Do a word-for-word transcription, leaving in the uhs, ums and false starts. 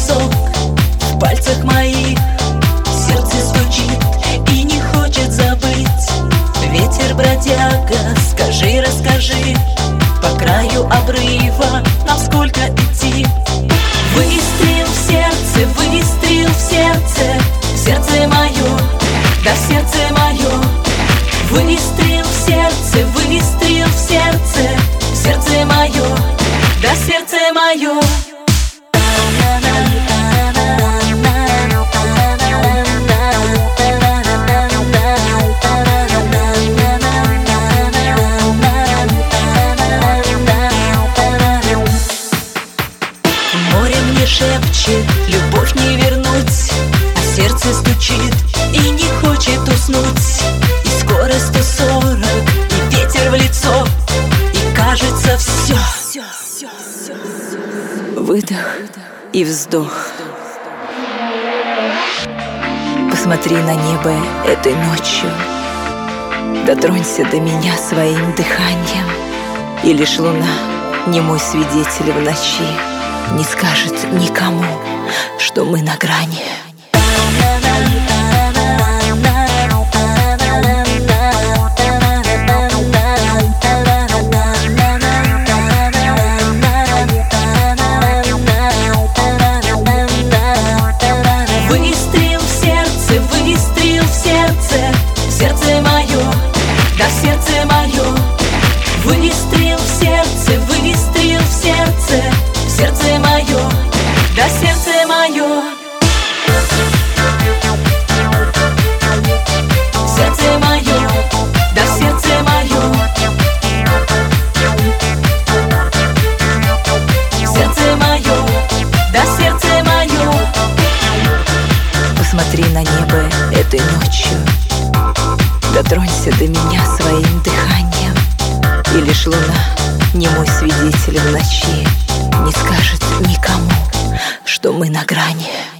песок в пальцах моих. Сердце стучит и не хочет забыть. Ветер бродяга, скажи, расскажи, по краю обрыва нам сколько идти? Выстрел в сердце, выстрел в сердце, в сердце мое, да в сердце мое. Выстрел в сердце, выстрел в сердце, в сердце мое, да в сердце мое. Море мне шепчет, любовь не вернуть, а сердце стучит и не хочет уснуть. И скорость сто сорок, и ветер в лицо, и кажется все. Выдох и вздох. Посмотри на небо этой ночью, дотронься до меня своим дыханием, и лишь луна, немой свидетель в ночи, не скажет никому, что мы на грани. Выстрел в сердце, выстрел в сердце, в сердце мое, да в сердце мое. Выстрел в сердце, выстрел в сердце, в сердце мое, да сердце мое. Сердце мое, да сердце мое. Сердце мое, да сердце мое. Посмотри на небо этой ночью, дотронься до меня своим дыханием, и лишь луна, немой свидетель в ночи, не скажет никому, что мы на грани.